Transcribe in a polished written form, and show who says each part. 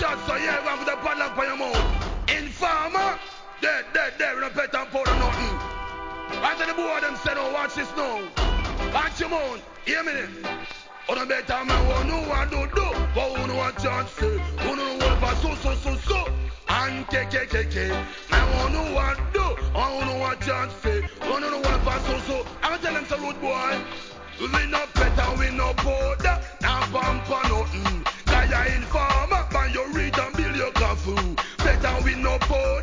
Speaker 1: shot, so yeah, go and put a padlock on your mouth. Informer, dead, we don't pet and powder nothing. Right to the board, them say, no, watch this now. Watch your mouth, hear me there. On a better man, who know what do, but who know what chance say, who know what so, and KKKK. Man, who know what do, who know what chance say, who know what so. I'm gonna tell them some rude boy. We no pet and we no powder, nah pamper nothing. Kaya informer, and you read and build your cafu. Pet and we no powder.